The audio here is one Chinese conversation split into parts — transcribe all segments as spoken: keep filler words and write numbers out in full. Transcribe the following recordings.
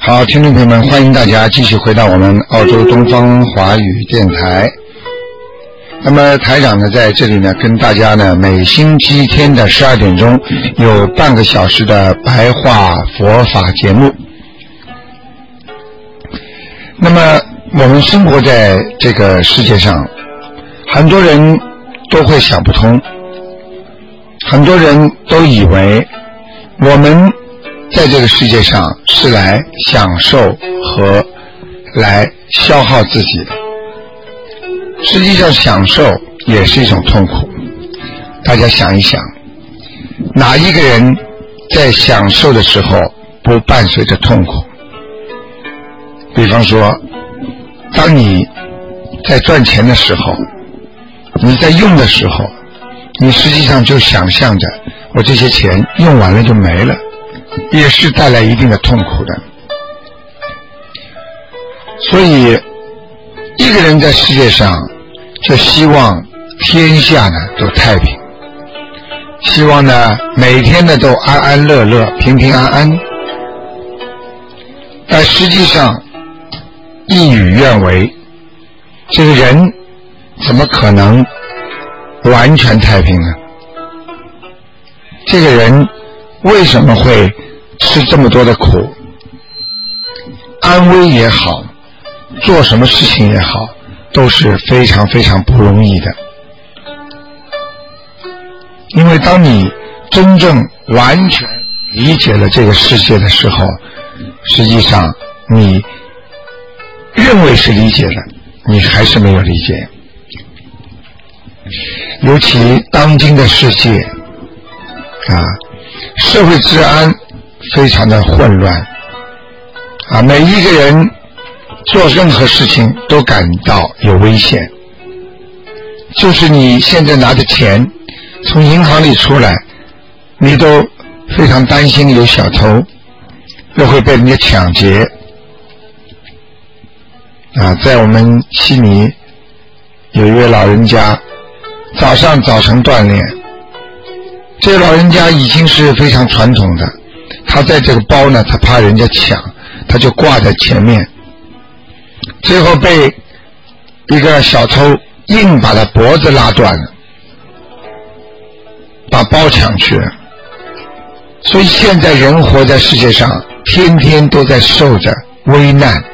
好，听众朋友们，欢迎大家继续回到我们澳洲东方华语电台。那么台长呢在这里呢跟大家呢每星期天的十二点钟有半个小时的白话佛法节目。那么我们生活在这个世界上，很多人都会想不通，很多人都以为我们在这个世界上是来享受和来消耗自己的，实际上享受也是一种痛苦。大家想一想，哪一个人在享受的时候不伴随着痛苦？比方说，当你在赚钱的时候，你在用的时候，你实际上就想象着我这些钱用完了就没了，也是带来一定的痛苦的。所以一个人在世界上就希望天下呢都太平，希望呢每天呢都安安乐乐平平安安，但实际上事与愿违，这个人怎么可能完全太平呢？这个人为什么会吃这么多的苦？安危也好，做什么事情也好，都是非常非常不容易的。因为当你真正完全理解了这个世界的时候，实际上你认为是理解的，你还是没有理解。尤其当今的世界啊，社会治安非常的混乱啊，每一个人做任何事情都感到有危险。就是你现在拿着钱从银行里出来，你都非常担心有小偷，又会被人家抢劫啊。在我们悉尼有一位老人家，早上早晨锻炼，这个老人家已经是非常传统的，他在这个包呢，他怕人家抢，他就挂在前面，最后被一个小偷硬把他脖子拉断了，把包抢去了。所以现在人活在世界上，天天都在受着危难。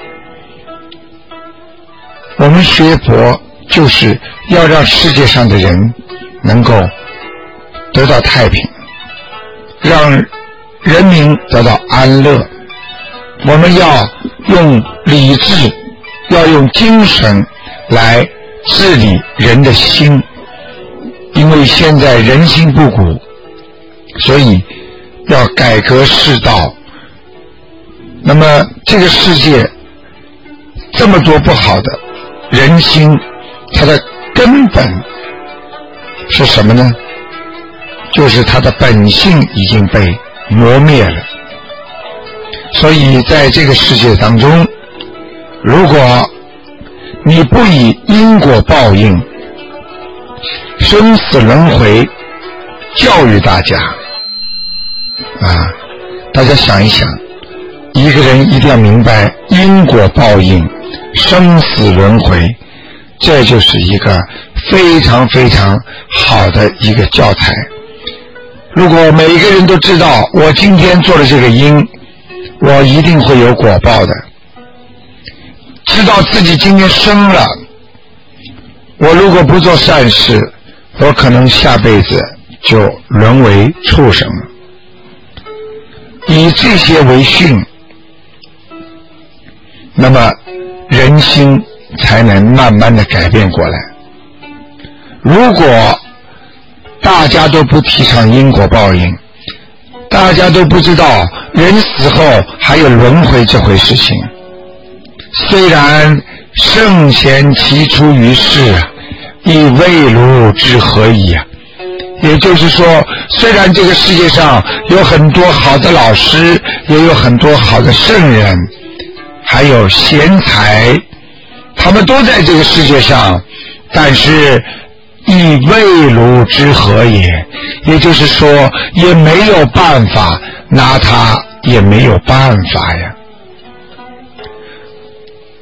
我们学佛就是要让世界上的人能够得到太平，让人民得到安乐。我们要用理智，要用精神来治理人的心，因为现在人心不古，所以要改革世道。那么这个世界这么多不好的人心，它的根本是什么呢？就是它的本性已经被磨灭了。所以在这个世界当中，如果你不以因果报应、生死轮回教育大家啊，大家想一想，一个人一定要明白因果报应、生死轮回，这就是一个非常非常好的一个教材。如果每一个人都知道我今天做了这个因，我一定会有果报的，知道自己今天生了，我如果不做善事，我可能下辈子就沦为畜生，以这些为训，那么人心才能慢慢的改变过来。如果大家都不提倡因果报应，大家都不知道人死后还有轮回这回事情，虽然圣贤其出于世，亦未如之何矣啊。也就是说，虽然这个世界上有很多好的老师，也有很多好的圣人，还有贤才，他们都在这个世界上，但是亦未如之何也，也就是说也没有办法拿他，也没有办法呀。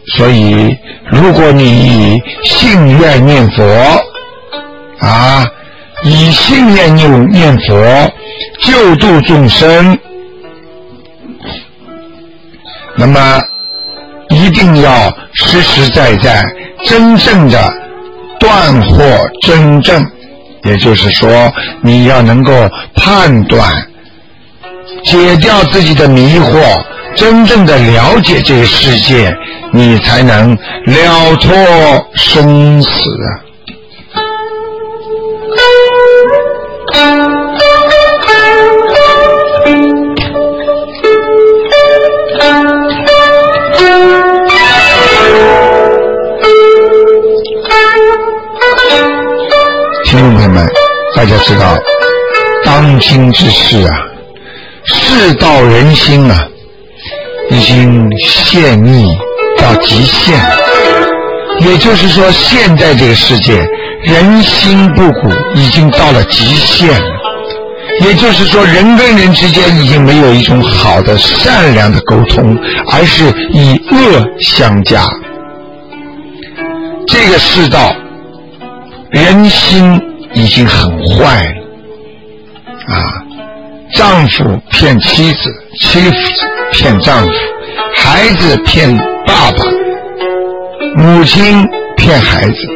所以如果你信愿念佛啊，以信念念念佛救度众生，那么一定要实实在在真正的断惑真正，也就是说你要能够判断解掉自己的迷惑，真正的了解这个世界，你才能了脱生死啊。听众朋友们，大家知道当今之事啊，世道人心啊，已经陷溺到极限，也就是说现在这个世界人心不古，已经到了极限了，也就是说人跟人之间已经没有一种好的善良的沟通，而是以恶相加。这个世道人心已经很坏了啊！丈夫骗妻子，妻子骗丈夫，孩子骗爸爸，母亲骗孩子，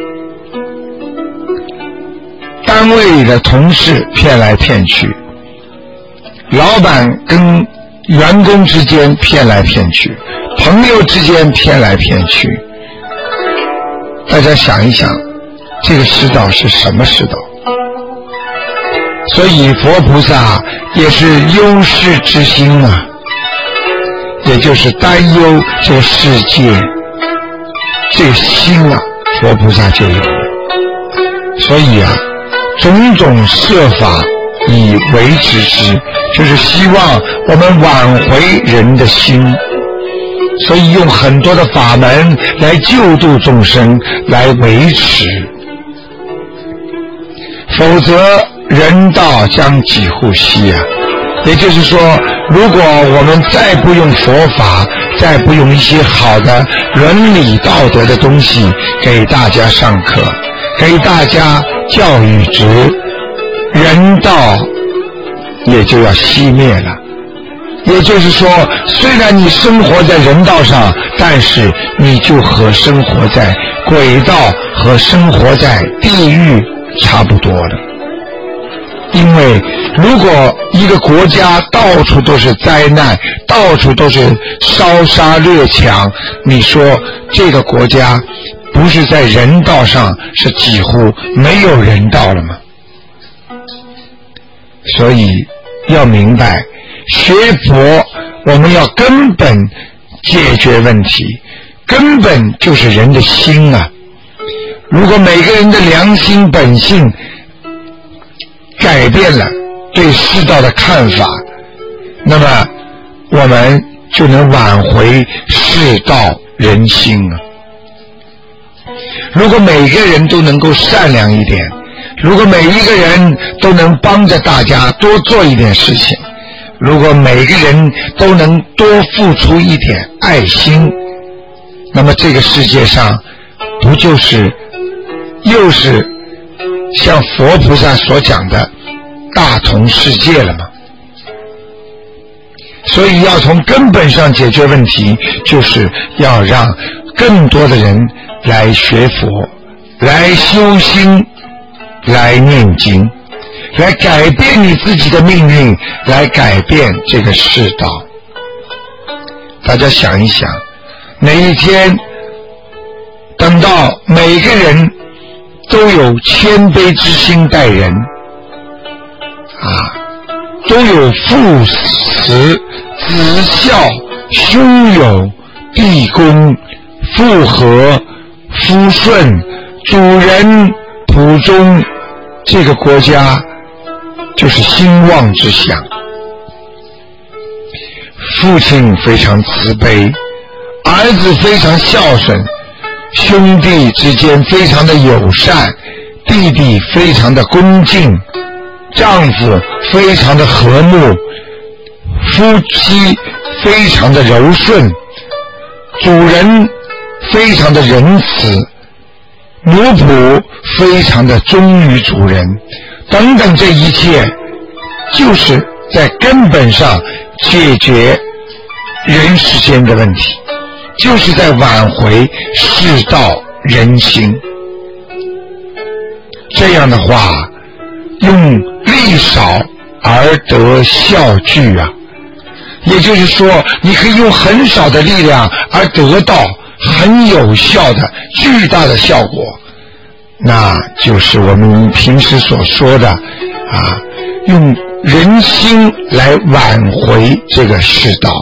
单位里的同事骗来骗去，老板跟员工之间骗来骗去，朋友之间骗来骗去。大家想一想，这个世道是什么世道？所以佛菩萨也是忧世之心啊，也就是担忧这个世界，这个心啊，佛菩萨就有。所以啊，种种设法以为之之，就是希望我们挽回人的心，所以用很多的法门来救度众生，来维持，否则人道将几乎息啊！也就是说，如果我们再不用佛法，再不用一些好的伦理道德的东西给大家上课，给大家教育值，人道也就要熄灭了。也就是说，虽然你生活在人道上，但是你就和生活在鬼道和生活在地狱差不多了。因为如果一个国家到处都是灾难，到处都是烧杀掠抢，你说这个国家不是在人道上是几乎没有人道了吗？所以要明白，学佛我们要根本解决问题，根本就是人的心啊。如果每个人的良心本性改变了对世道的看法，那么我们就能挽回世道人心啊。如果每个人都能够善良一点，如果每一个人都能帮着大家多做一点事情，如果每个人都能多付出一点爱心，那么这个世界上不就是又是像佛菩萨所讲的大同世界了吗？所以要从根本上解决问题，就是要让更多的人来学佛，来修心，来念经，来改变你自己的命运，来改变这个世道。大家想一想，哪一天等到每个人都有谦卑之心待人啊，都有父慈子孝兄友弟恭父和夫顺主人普忠，这个国家就是兴旺之乡。父亲非常慈悲，儿子非常孝顺，兄弟之间非常的友善，弟弟非常的恭敬，丈夫非常的和睦，夫妻非常的柔顺，主人非常的仁慈，奴仆非常的忠于主人，等等，这一切就是在根本上解决人世间的问题，就是在挽回世道人心。这样的话，用力少而得效聚啊，也就是说，你可以用很少的力量而得到很有效的巨大的效果，那就是我们平时所说的啊，用人心来挽回这个世道。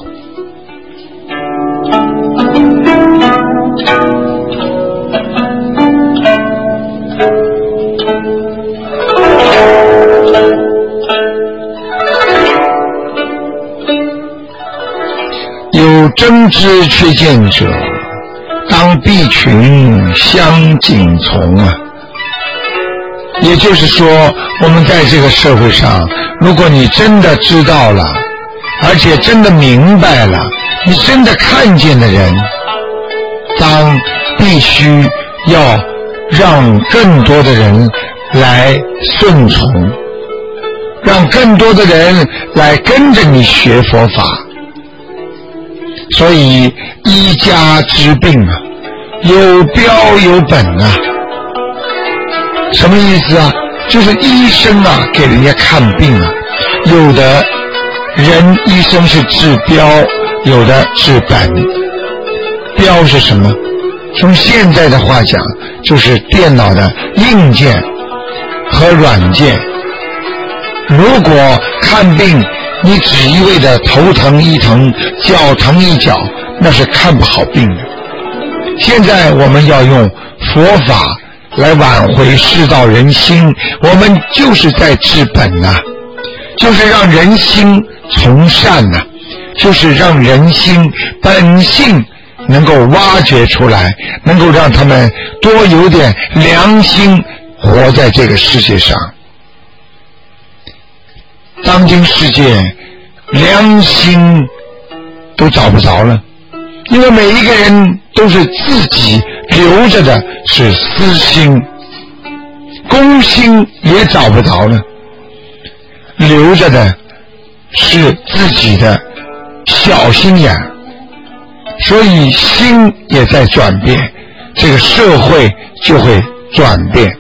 有真知缺见者，当避群相景从啊。也就是说，我们在这个社会上，如果你真的知道了，而且真的明白了，你真的看见的人，当必须要让更多的人来顺从，让更多的人来跟着你学佛法。所以医家之病啊，有标有本啊。什么意思啊？就是医生啊给人家看病啊，有的人医生是治标，有的治本。标是什么？从现在的话讲，就是电脑的硬件和软件。如果看病你只一味的头疼一疼，脚疼一脚，那是看不好病的。现在我们要用佛法来挽回世道人心，我们就是在治本呐、啊，就是让人心从善呐、啊，就是让人心本性能够挖掘出来，能够让他们多有点良心活在这个世界上。当今世界良心都找不着了，因为每一个人都是自己留着的是私心，公心也找不着了，留着的是自己的小心眼，所以心也在转变，这个社会就会转变。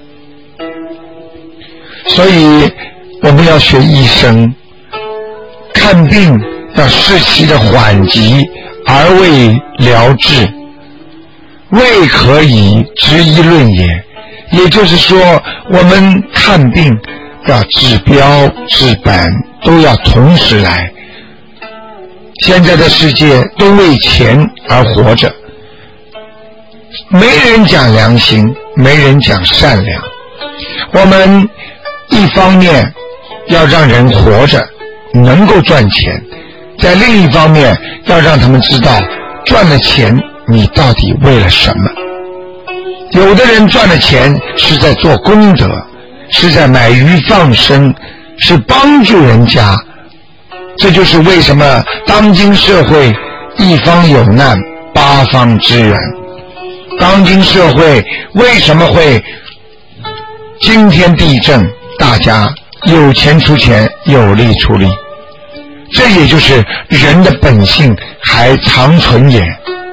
所以我们要学医生，看病要视其的缓急而为疗治，未可以执一论也。也就是说，我们看病要治标治本都要同时来。现在的世界都为钱而活着，没人讲良心，没人讲善良。我们一方面要让人活着能够赚钱，在另一方面要让他们知道赚了钱你到底为了什么。有的人赚了钱是在做功德，是在买鱼放生，是帮助人家。这就是为什么当今社会一方有难八方支援，当今社会为什么会惊天地震，大家有钱出钱，有力出力，这也就是人的本性还长存也。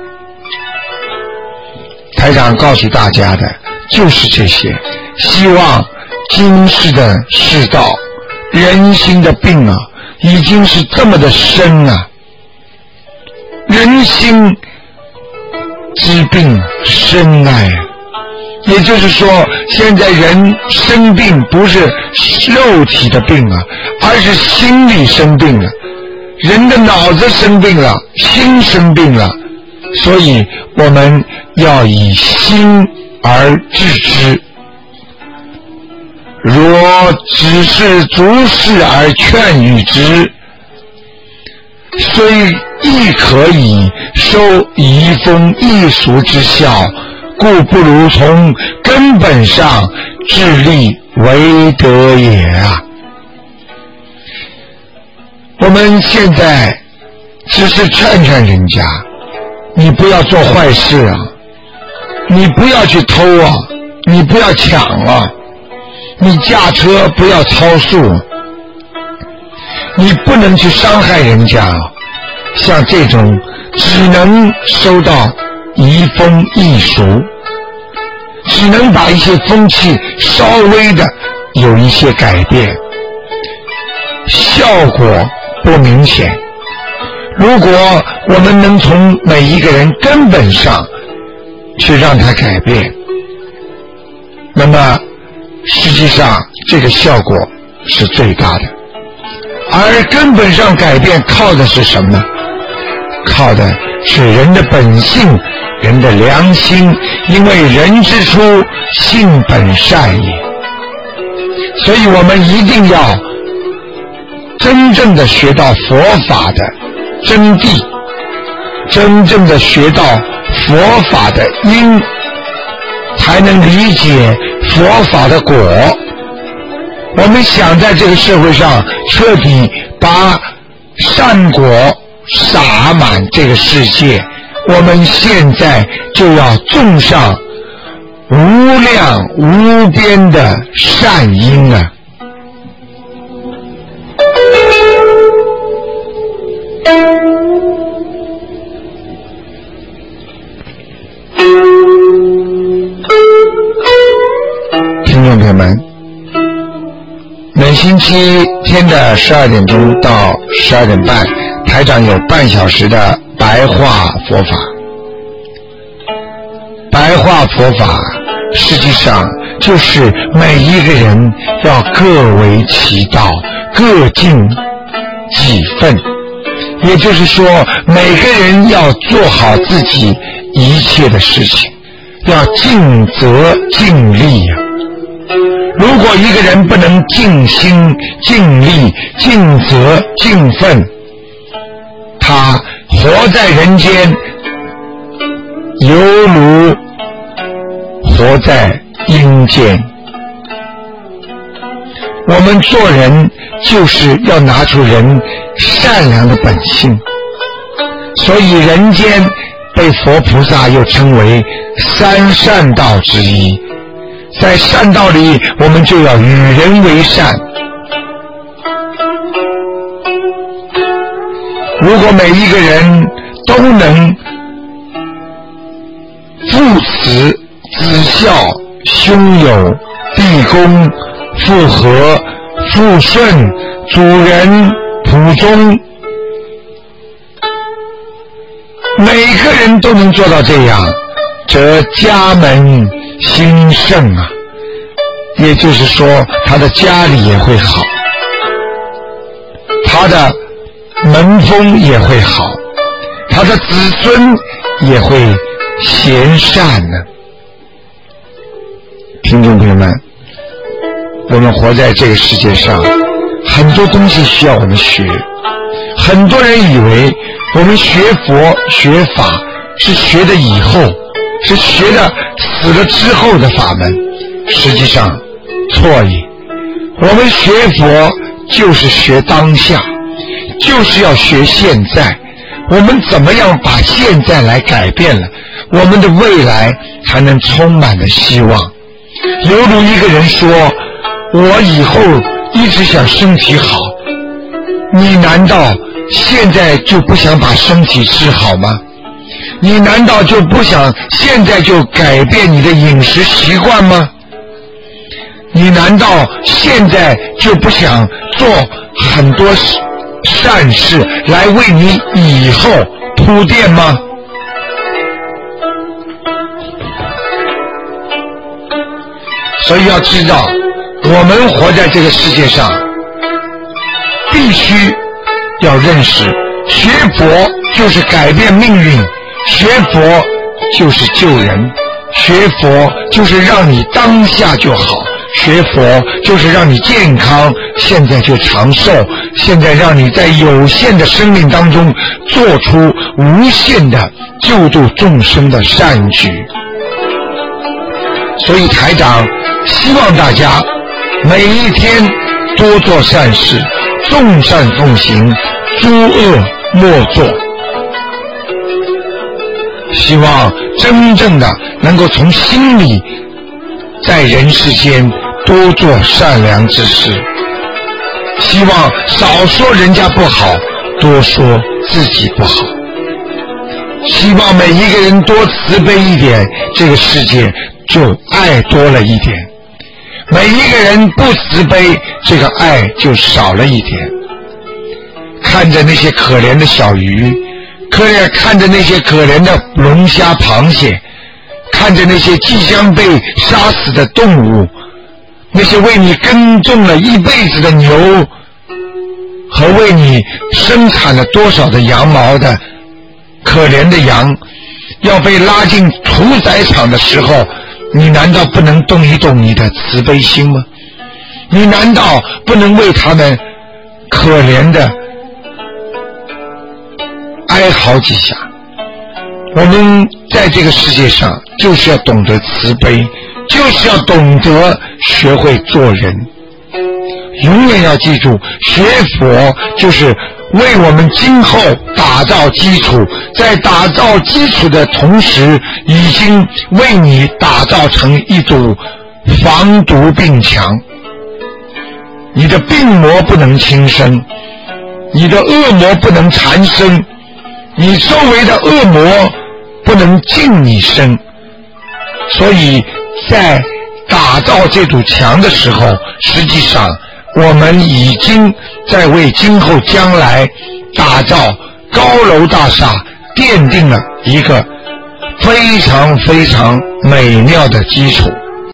台长告诉大家的就是这些，希望今世的世道人心的病啊已经是这么的深啊，人心之病深爱啊。也就是说，现在人生病不是肉体的病啊，而是心理生病了，人的脑子生病了，心生病了。所以我们要以心而治之，若只是逐事而劝喻之，虽亦可以收移风易俗之效，故不如从根本上致力为德也啊！我们现在只是劝劝人家，你不要做坏事啊， 你不要去偷啊，你不要抢啊，你驾车不要超速，你不能去伤害人家。像这种只能收到移风易俗，只能把一些风气稍微的有一些改变，效果不明显。如果我们能从每一个人根本上去让它改变，那么实际上这个效果是最大的。而根本上改变靠的是什么？靠的是人的本性，人的良心，因为人之初性本善也。所以我们一定要真正的学到佛法的真谛，真正的学到佛法的因，才能理解佛法的果。我们想在这个社会上彻底把善果洒满这个世界，我们现在就要种上无量无边的善因啊！听众朋友们，每星期天的十二点钟到十二点半，台长有半小时的白话佛法。白话佛法实际上就是每一个人要各为其道，各尽己分。也就是说，每个人要做好自己一切的事情，要尽责尽力呀、啊。如果一个人不能尽心尽力尽责尽分，他活在人间犹如活在阴间。我们做人就是要拿出人善良的本性，所以人间被佛菩萨又称为三善道之一。在善道里，我们就要与人为善。如果每一个人都能父慈子孝兄友弟恭父和父顺主人仆忠，每个人都能做到这样，则家门兴盛啊，也就是说他的家里也会好，他的门风也会好，他的子孙也会贤善呢、啊。听众朋友们，我们活在这个世界上，很多东西需要我们学。很多人以为我们学佛学法是学的以后，是学的死了之后的法门，实际上错也。我们学佛就是学当下，就是要学现在。我们怎么样把现在来改变了，我们的未来才能充满了希望。犹如一个人说，我以后一直想身体好，你难道现在就不想把身体治好吗？你难道就不想现在就改变你的饮食习惯吗？你难道现在就不想做很多善事来为你以后铺垫吗？所以要知道，我们活在这个世界上，必须要认识，学佛就是改变命运，学佛就是救人，学佛就是让你当下就好，学佛就是让你健康，现在就长寿，现在让你在有限的生命当中做出无限的救度众生的善举。所以台长希望大家每一天多做善事，众善奉行，诸恶莫作。 希望真正的能够从心里在人世间多做善良之事，希望少说人家不好，多说自己不好，希望每一个人多慈悲一点，这个世界就爱多了一点，每一个人不慈悲，这个爱就少了一点。看着那些可怜的小鱼，可怜看着那些可怜的龙虾螃蟹，看着那些即将被杀死的动物，那些为你耕种了一辈子的牛和为你生产了多少的羊毛的可怜的羊，要被拉进屠宰场的时候，你难道不能动一动你的慈悲心吗？你难道不能为他们可怜的哀嚎几下？我们在这个世界上就是要懂得慈悲，就是要懂得学会做人。永远要记住，学佛就是为我们今后打造基础，在打造基础的同时，已经为你打造成一堵防毒病墙。你的病魔不能轻生，你的恶魔不能缠身，你周围的恶魔不能近你身。所以在打造这堵墙的时候，实际上我们已经在为今后将来打造高楼大厦奠定了一个非常非常美妙的基础。